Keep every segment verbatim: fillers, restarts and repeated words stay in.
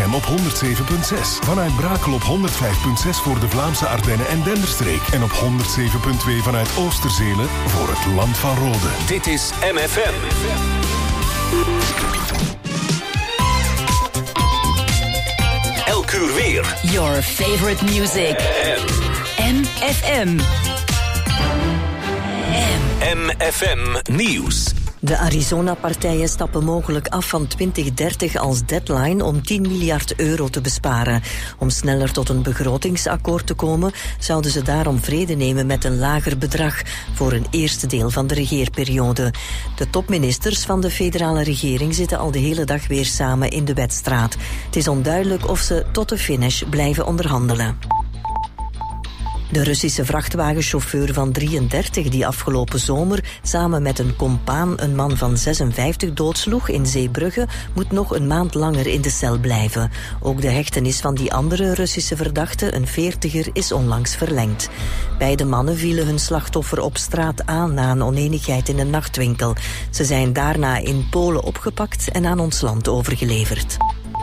Wevelgem op honderd zeven komma zes. Vanuit Brakel op honderd vijf komma zes voor de Vlaamse Ardennen en Denderstreek. En op honderd zeven komma twee vanuit Oosterzelen voor het Land van Rode. Dit is M F M. Elk uur weer. Your favorite music. M F M. M F M Nieuws. De Arizona-partijen stappen mogelijk af van twintig dertig als deadline om tien miljard euro te besparen. Om sneller tot een begrotingsakkoord te komen, zouden ze daarom vrede nemen met een lager bedrag voor een eerste deel van de regeerperiode. De topministers van de federale regering zitten al de hele dag weer samen in de Wetstraat. Het is onduidelijk of ze tot de finish blijven onderhandelen. De Russische vrachtwagenchauffeur van drieëndertig die afgelopen zomer samen met een compaan een man van zesenvijftig doodsloeg in Zeebrugge moet nog een maand langer in de cel blijven. Ook de hechtenis van die andere Russische verdachte, een veertiger, is onlangs verlengd. Beide mannen vielen hun slachtoffer op straat aan na een onenigheid in een nachtwinkel. Ze zijn daarna in Polen opgepakt en aan ons land overgeleverd.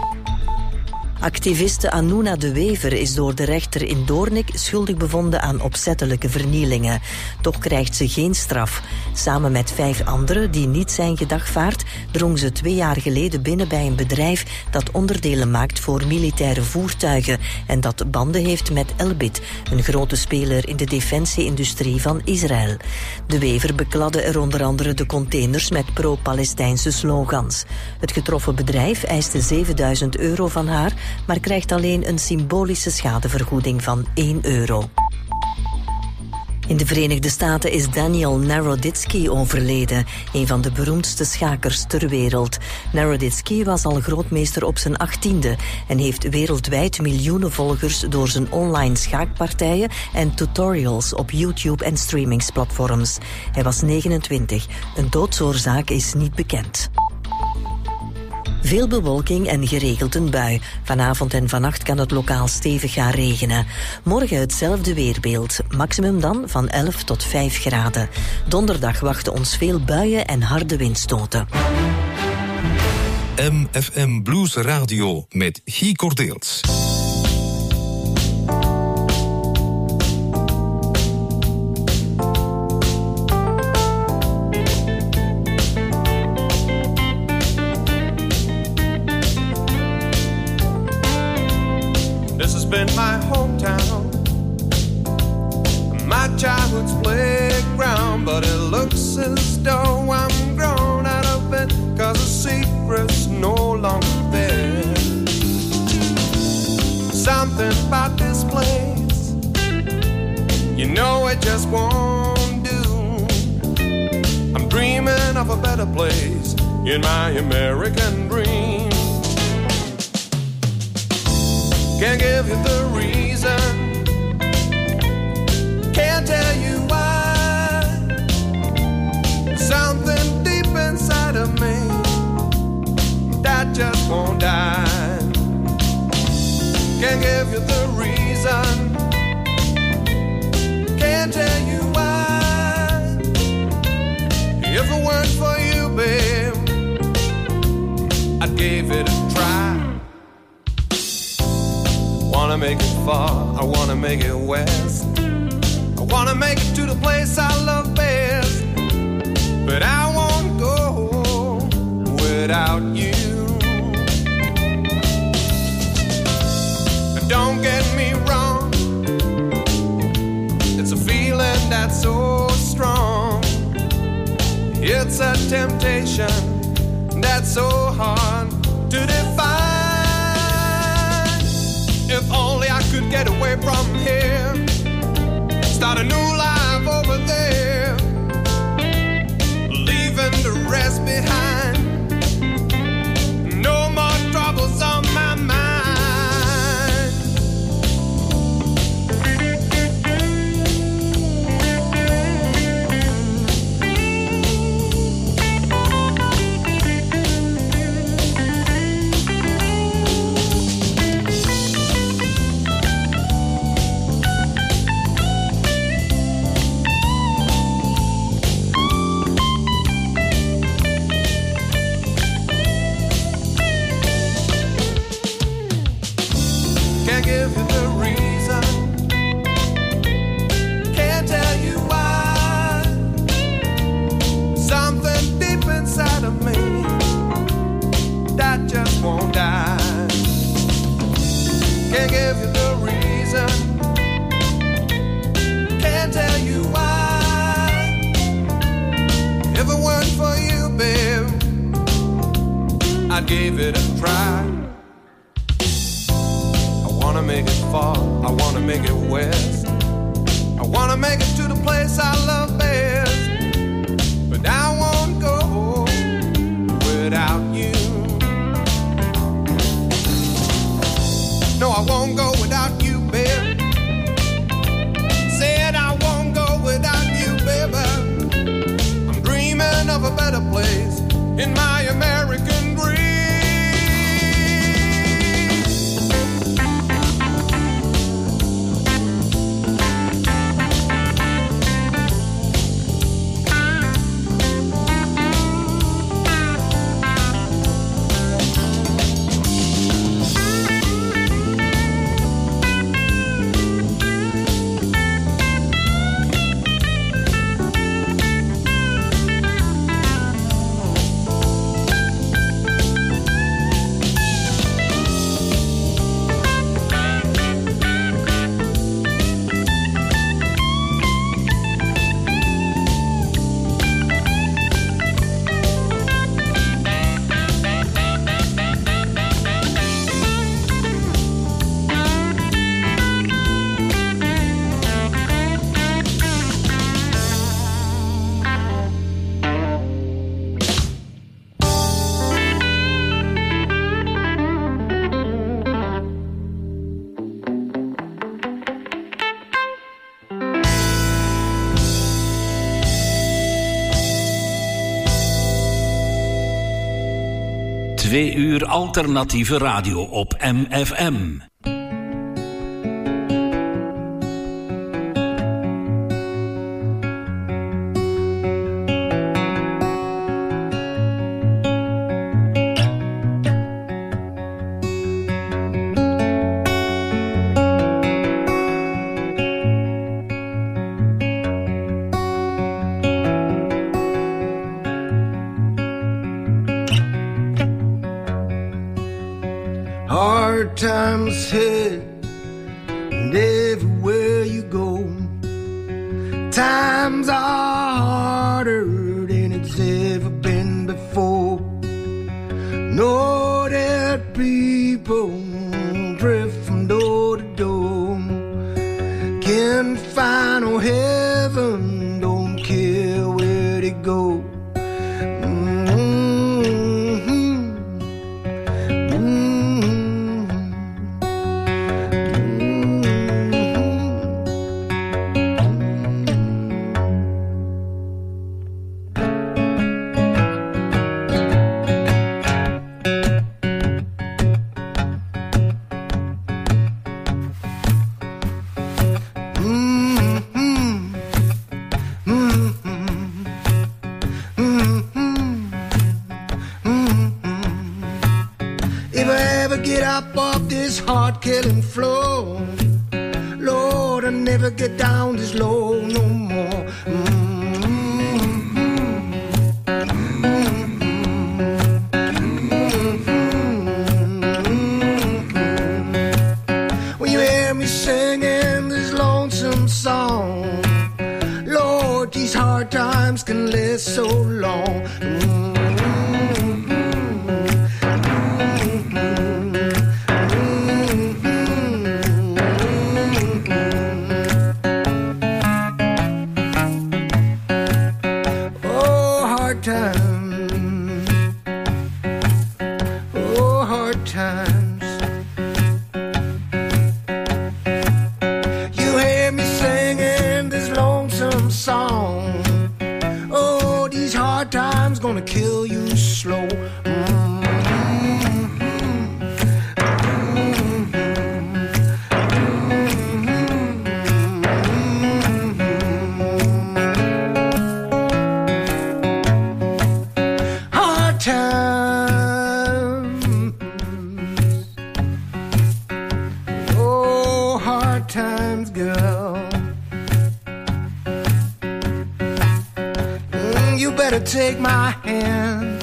Activiste Anouna de Wever is door de rechter in Doornik schuldig bevonden aan opzettelijke vernielingen. Toch krijgt ze geen straf. Samen met vijf anderen die niet zijn gedagvaard, drong ze twee jaar geleden binnen bij een bedrijf dat onderdelen maakt voor militaire voertuigen en dat banden heeft met Elbit, een grote speler in de defensie-industrie van Israël. De Wever bekladde er onder andere de containers met pro-Palestijnse slogans. Het getroffen bedrijf eiste zevenduizend euro van haar, maar krijgt alleen een symbolische schadevergoeding van één euro. In de Verenigde Staten is Daniel Naroditsky overleden, een van de beroemdste schakers ter wereld. Naroditsky was al grootmeester op zijn achttiende en heeft wereldwijd miljoenen volgers door zijn online schaakpartijen en tutorials op YouTube en streamingsplatforms. Hij was negenentwintig. Een doodsoorzaak is niet bekend. Veel bewolking en geregeld een bui. Vanavond en vannacht kan het lokaal stevig gaan regenen. Morgen hetzelfde weerbeeld. Maximum dan van elf tot vijf graden. Donderdag wachten ons veel buien en harde windstoten. M F M Blues Radio met Guy Cordeels. Been my hometown, my childhood's playground, but it looks as though I'm grown out of it, 'cause the secret's no longer there. Something about this place, you know it just won't do. I'm dreaming of a better place in my American dream. Can't give you the reason, can't tell you why. Something deep inside of me that just won't die. Can't give you the reason, can't tell you why. If it weren't for you, babe, I'd give it a try. Wanna make it far, I wanna make it west. I wanna make it to the place I love best. But I won't go without you. Don't get me wrong, it's a feeling that's so strong. It's a temptation that's so hard to define. If only I could get away from here, start a new life over there, leaving the rest behind. No more troubles on my mind. give it a try. I wanna make it far, I wanna make it west. I wanna make it to the place I love best. But I won't go without you. No, I won't go without you, babe. Said I won't go without you, baby. I'm dreaming of a better place in my American dream. Twee uur alternatieve radio op M F M. Times hit, and everywhere you go, times are harder than it's ever been before. Know that people drift from door to door, can't find no heaven, don't care where they go. Killing flow, Lord, I never get down this low no more. Mm-hmm. Mm-hmm. When you hear me singing this lonesome song, Lord, these hard times can last so long. Mm-hmm. Take my hand.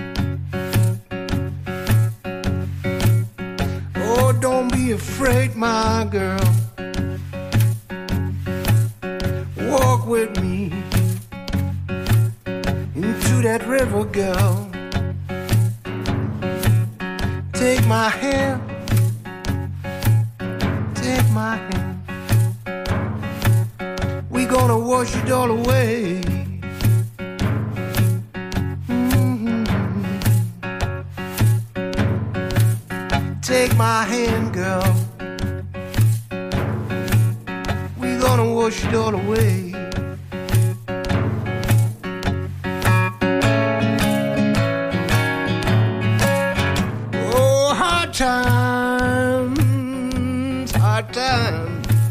Oh, don't be afraid, my girl. Walk with me into that river, girl. Take my hand, take my hand. We gonna wash it all away. Mm-hmm. Take my hand, girl. We gonna wash it all away. Oh, hard times, hard times.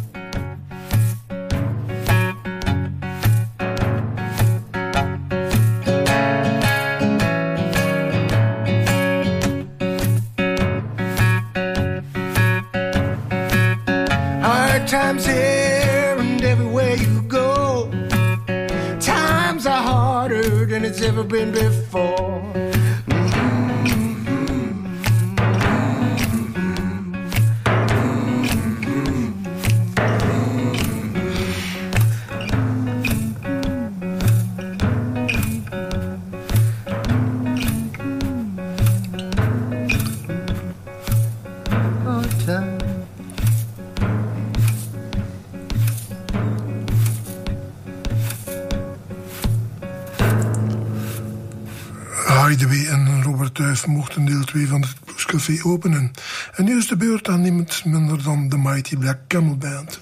Times here and everywhere you go. Times are harder than it's ever been before. Hideaway en Robert Duif mochten deel twee van het Bluescafé openen. En nu is de beurt aan niemand minder dan de Mighty Black Camel Band.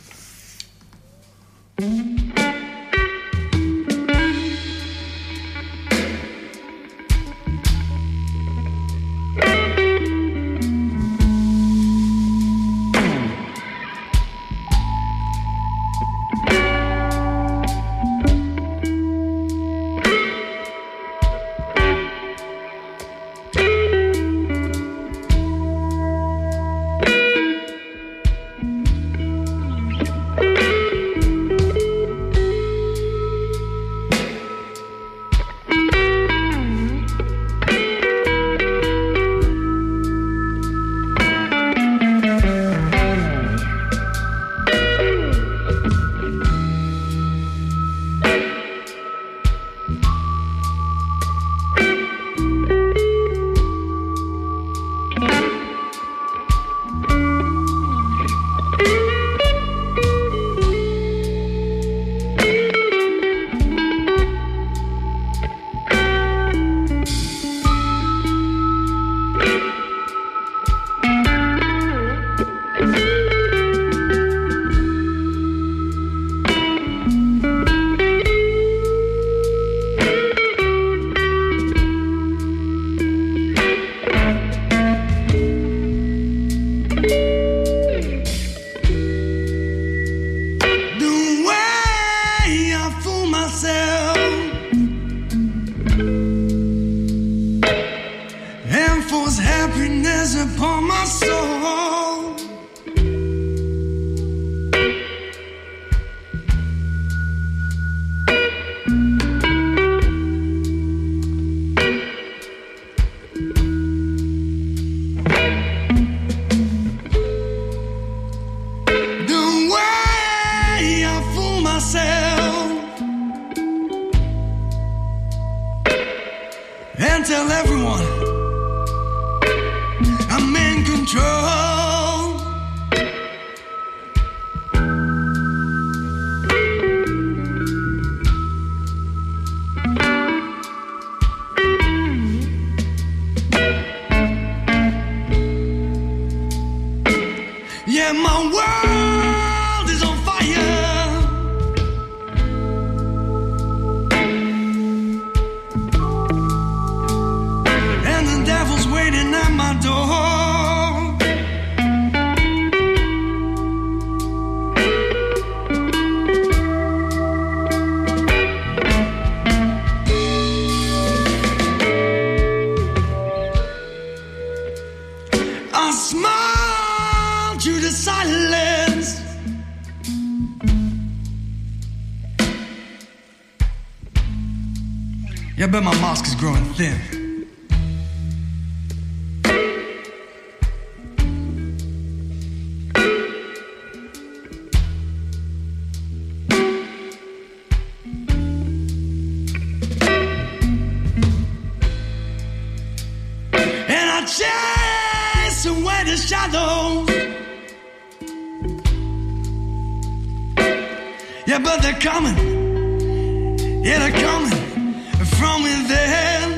Yeah, I bet my mask is growing thin. And I chase shadows. Yeah, but they're coming. Yeah, they're coming from within.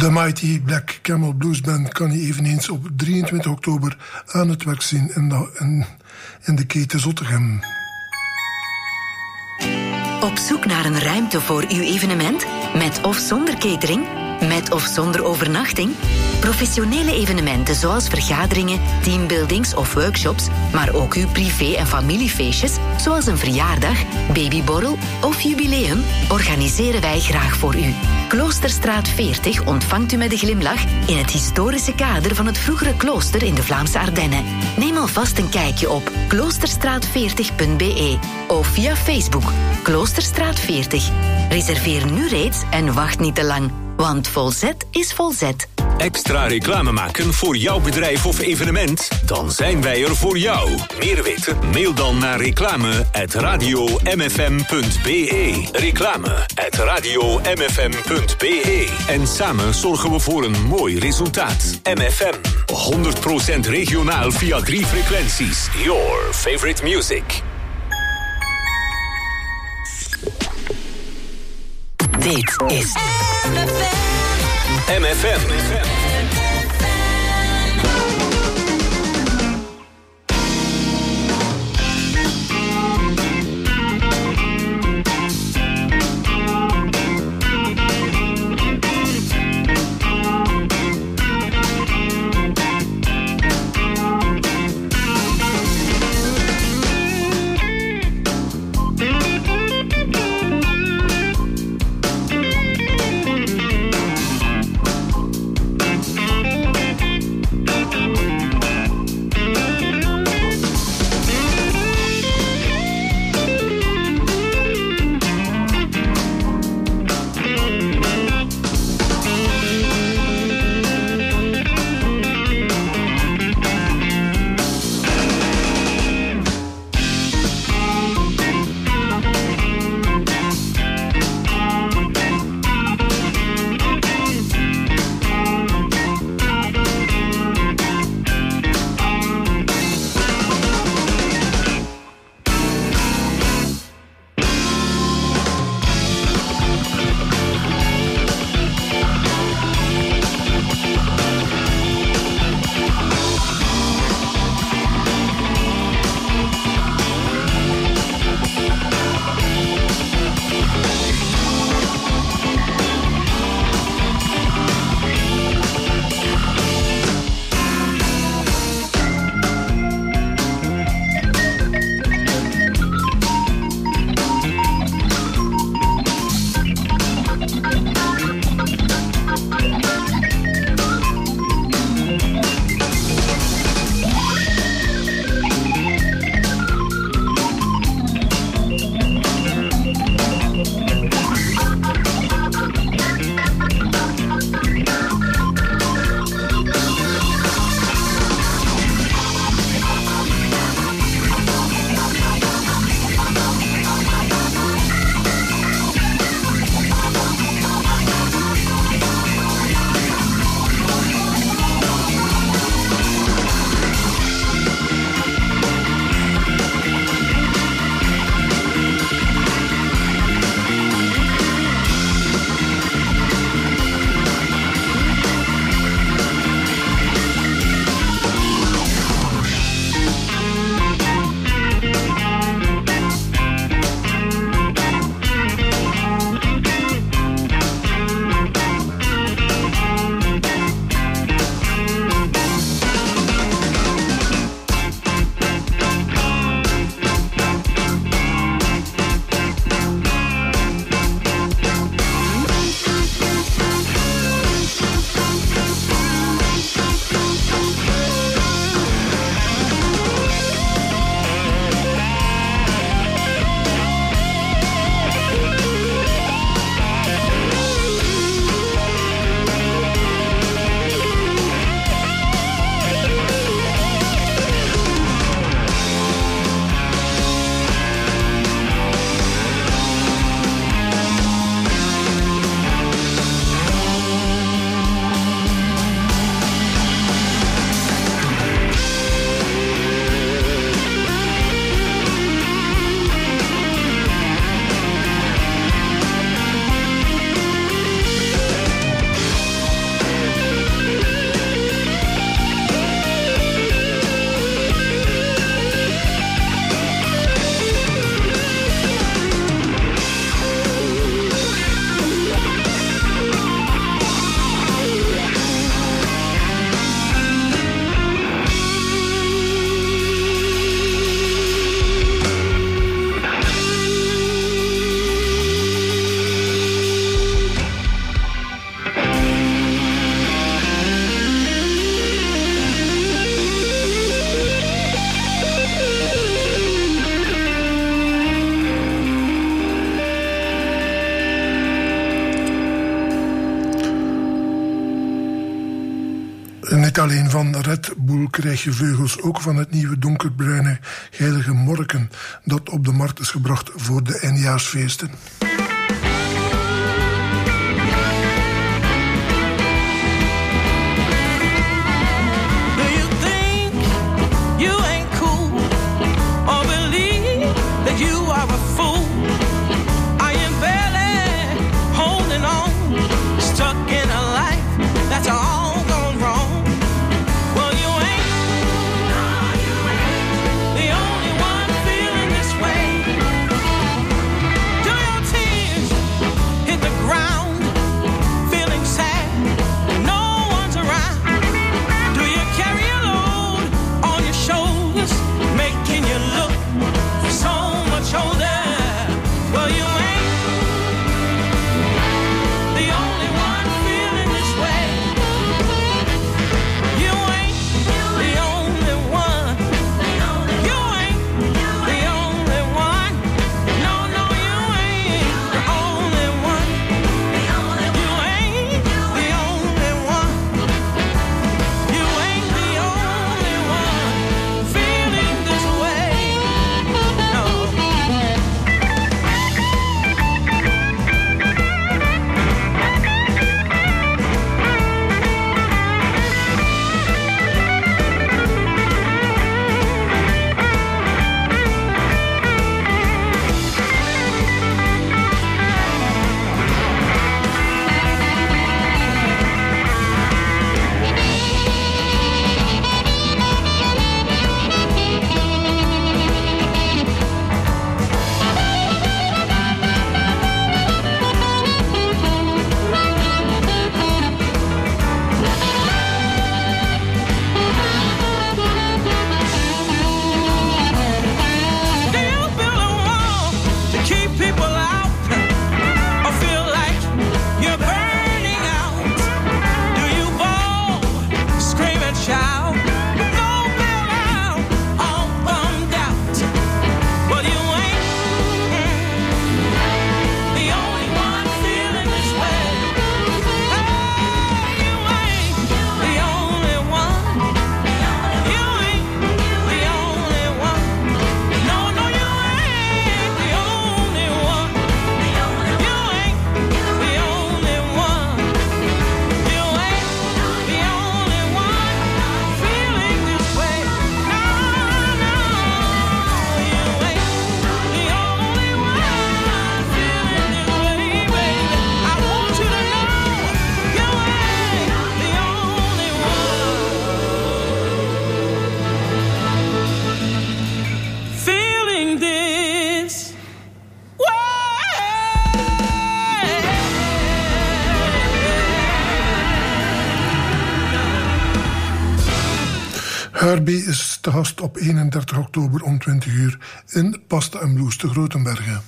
De Mighty Black Camel Blues Band kan je eveneens op drieëntwintig oktober aan het werk zien in de, in, in de keten Zottegem. Op zoek naar een ruimte voor uw evenement? Met of zonder catering? Met of zonder overnachting? Professionele evenementen zoals vergaderingen, teambuildings of workshops, maar ook uw privé- en familiefeestjes, zoals een verjaardag, babyborrel of jubileum, organiseren wij graag voor u. Kloosterstraat veertig ontvangt u met een glimlach in het historische kader van het vroegere klooster in de Vlaamse Ardennen. Neem alvast een kijkje op kloosterstraat veertig punt b e of via Facebook Kloosterstraat veertig. Reserveer nu reeds en wacht niet te lang, want Volzet is Volzet. Extra reclame maken voor jouw bedrijf of evenement? Dan zijn wij er voor jou. Meer weten? Mail dan naar reclame at radio m f m punt b e. Reclame at radio m f m punt b e. En samen zorgen we voor een mooi resultaat. M F M. honderd procent regionaal via drie frequenties. Your favorite music. Dit is M F M. Alleen van Red Bull krijg je vleugels, ook van het nieuwe donkerbruine heilige morken dat op de markt is gebracht voor de eindjaarsfeesten. Herbie is te gast op eenendertig oktober om twintig uur in Pasta en Blues te Grotenbergen.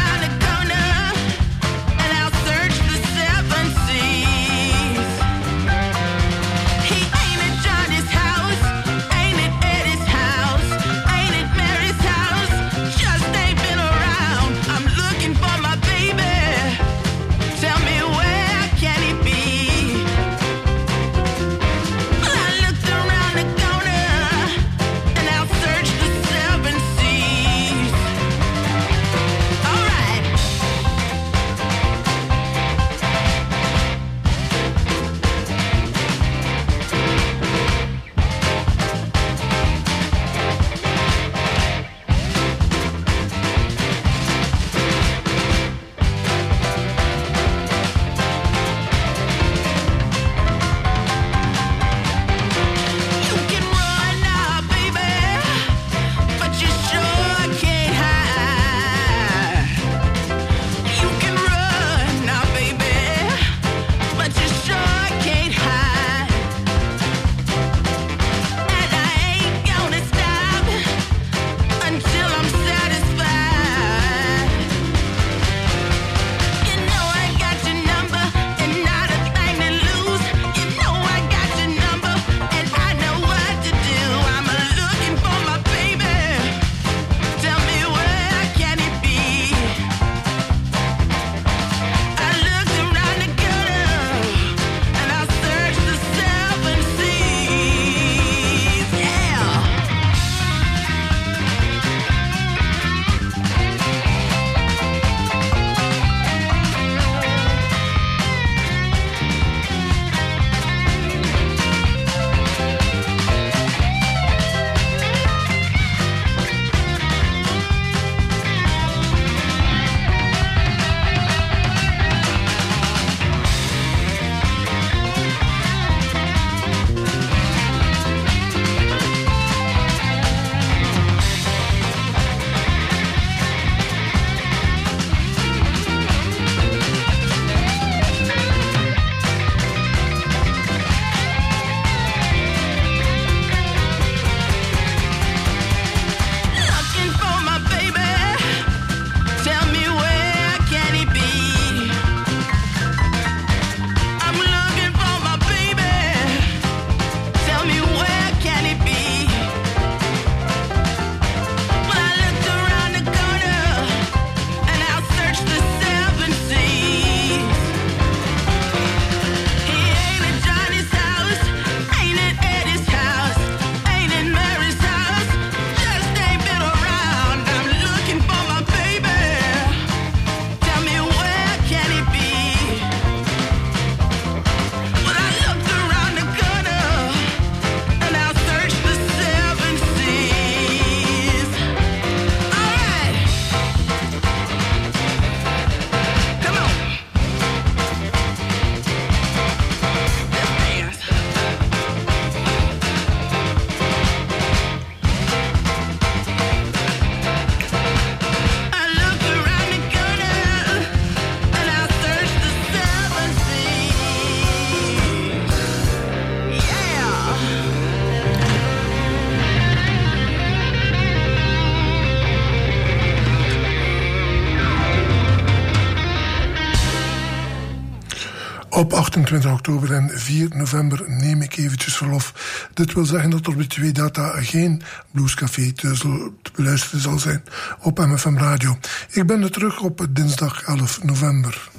Seven seas. Op achtentwintig oktober en vier november neem ik eventjes verlof. Dit wil zeggen dat er op die twee data geen Bluescafé te beluisteren zal zijn op M F M Radio. Ik ben er terug op dinsdag elf november.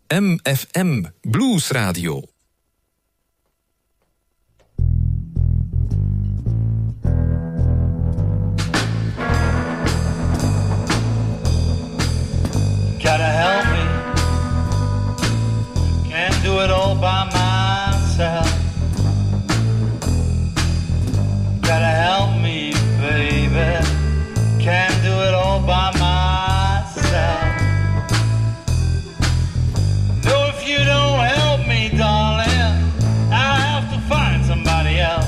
M F M Blues Radio. Gotta help me. Can't do it all by myself. Gotta help me, baby. Can't do it all by myself. No, if you don't help me, darling, I'll have to find somebody else.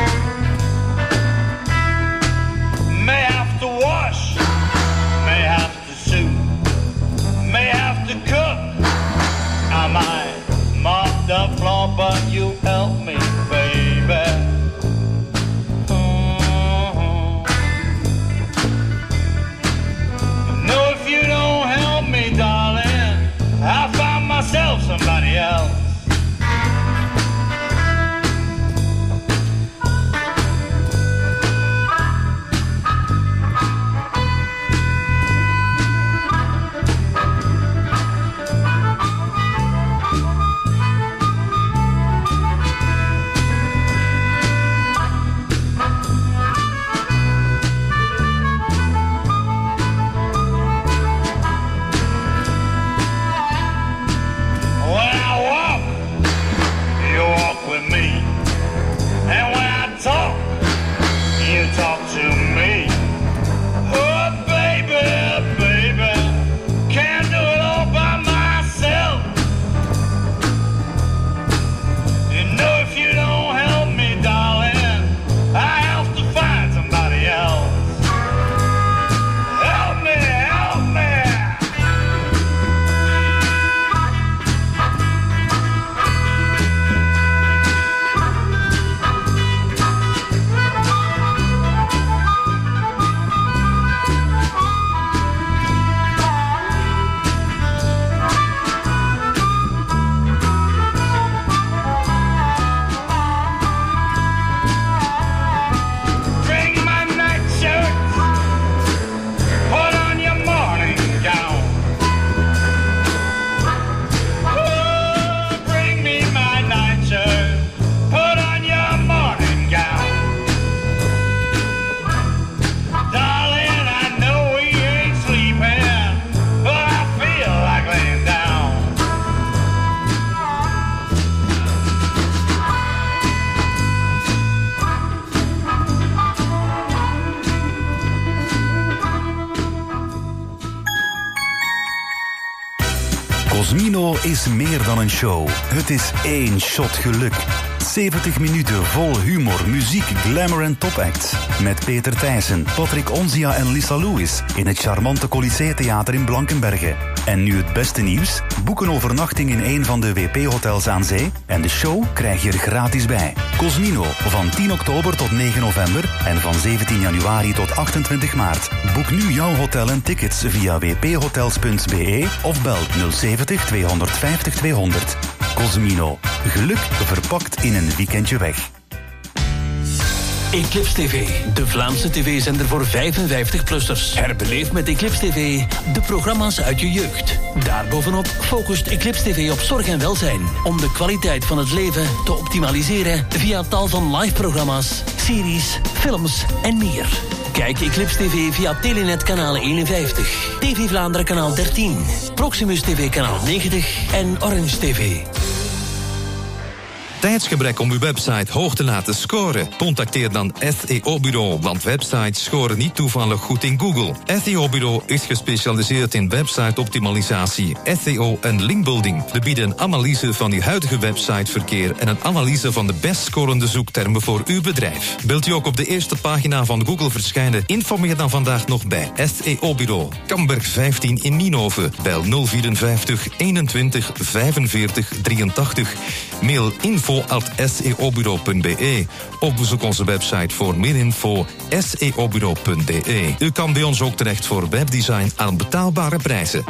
May have to wash, may have to sew, may have to cook. I might mop the floor, but you help me, baby. Mm-hmm. No, if you don't help me, darling, I'll find myself somebody else. Cosmino is meer dan een show. Het is één shot geluk. zeventig minuten vol humor, muziek, glamour en topacts. Met Peter Thijssen, Patrick Onzia en Lisa Lewis in het charmante Colisée Theater in Blankenberge. En nu het beste nieuws? Boek een overnachting in een van de W P-hotels aan zee en de show krijg je er gratis bij. Cosmino, van tien oktober tot negen november en van zeventien januari tot achtentwintig maart. Boek nu jouw hotel en tickets via w p hotels punt b e of bel nul zeventig tweehonderdvijftig tweehonderd. Cosmino, geluk verpakt in een weekendje weg. Eclipse T V, de Vlaamse tv-zender voor vijfenvijftig-plussers. Herbeleef met Eclipse T V de programma's uit je jeugd. Daarbovenop focust Eclipse T V op zorg en welzijn, om de kwaliteit van het leven te optimaliseren via tal van live-programma's, series, films en meer. Kijk Eclipse T V via Telenet kanaal eenenvijftig, T V Vlaanderen kanaal dertien, Proximus T V kanaal negentig en Orange T V. Tijdsgebrek om uw website hoog te laten scoren? Contacteer dan S E O-bureau, want websites scoren niet toevallig goed in Google. S E O-bureau is gespecialiseerd in website-optimalisatie, S E O en linkbuilding. We bieden een analyse van uw huidige websiteverkeer en een analyse van de best scorende zoektermen voor uw bedrijf. Wilt u ook op de eerste pagina van Google verschijnen? Informeer dan vandaag nog bij S E O-bureau. Kamberg vijftien in Nienhoven. Bel nul vierenvijftig eenentwintig vijfenveertig drieëntachtig. Mail info at s e o bureau punt b e. Ook bezoek onze website voor meer info s e o bureau punt b e. U kan bij ons ook terecht voor webdesign aan betaalbare prijzen.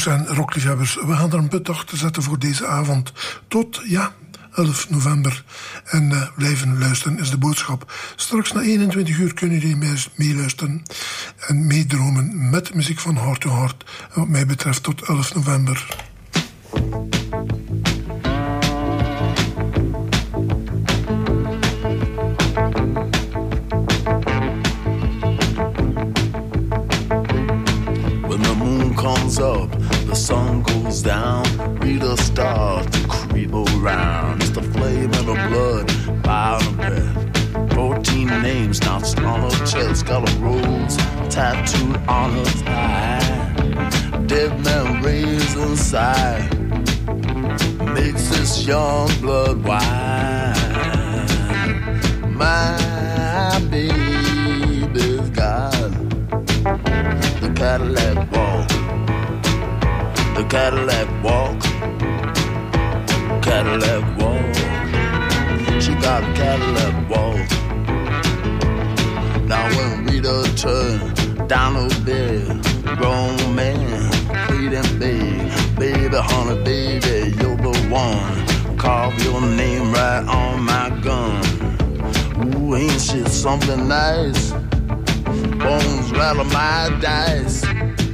blues- en rockliefhebbers, we gaan er een punt achter zetten voor deze avond. Tot, ja, elf november. En uh, blijven luisteren is de boodschap. Straks na eenentwintig uur kunnen jullie meeluisteren en meedromen met muziek van Heart to Heart. En wat mij betreft tot elf november. Comes up, the sun goes down, Rita starts to creep around. It's the flame of the blood, fire and breath. Fourteen names notched on her chest, got a rose tattooed on her thigh. Dead man raised inside, makes this young blood wine. My baby's got the Cadillac walk. The Cadillac walk, Cadillac walk. She got a Cadillac walk. Now when Rita turned down her bed, grown man pleading big, baby, honey, baby, you're the one. Carve your name right on my gun. Ooh, ain't shit something nice? Bones rattle my dice.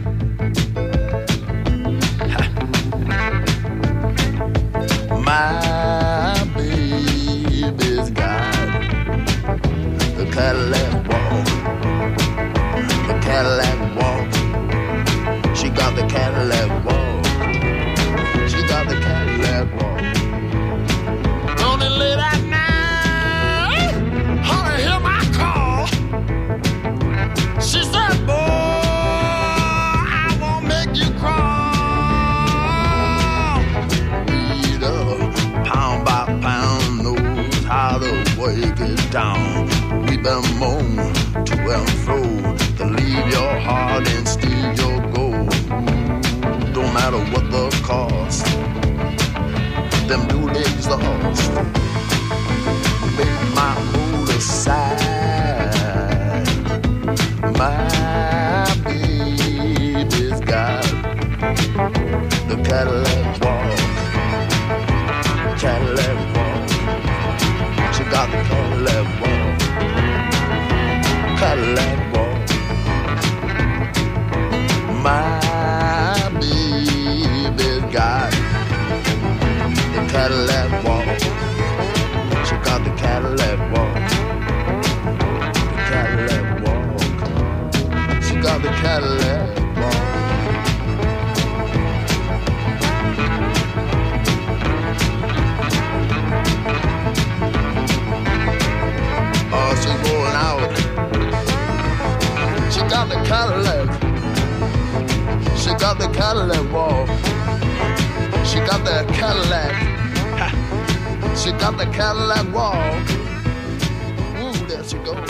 My baby's got the Cadillac walk, the Cadillac walk. She got the Cadillac walk. She got the Cadillac walk. Don't it late at night, honey, hear my call. She said, boy, I won't make you cry. Pound by pound knows how to break it down. We've been moan to and fro to leave your heart and steal your gold. Don't matter what the cost, them new legs the horse. Make my mood aside. My baby's got the Cadillac walk. Cadillac walk. She got the Cadillac walk. Cadillac walk. My baby's got the Cadillac walk. She got the Cadillac walk. The Cadillac walk. She got the Cadillac walk. Oh, she's rolling out. She got the Cadillac. She got the Cadillac walk. She got the Cadillac. Ha. She got the Cadillac walk. Ooh, there she goes.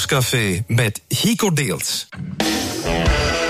Bluescafé met Guy Cordeels.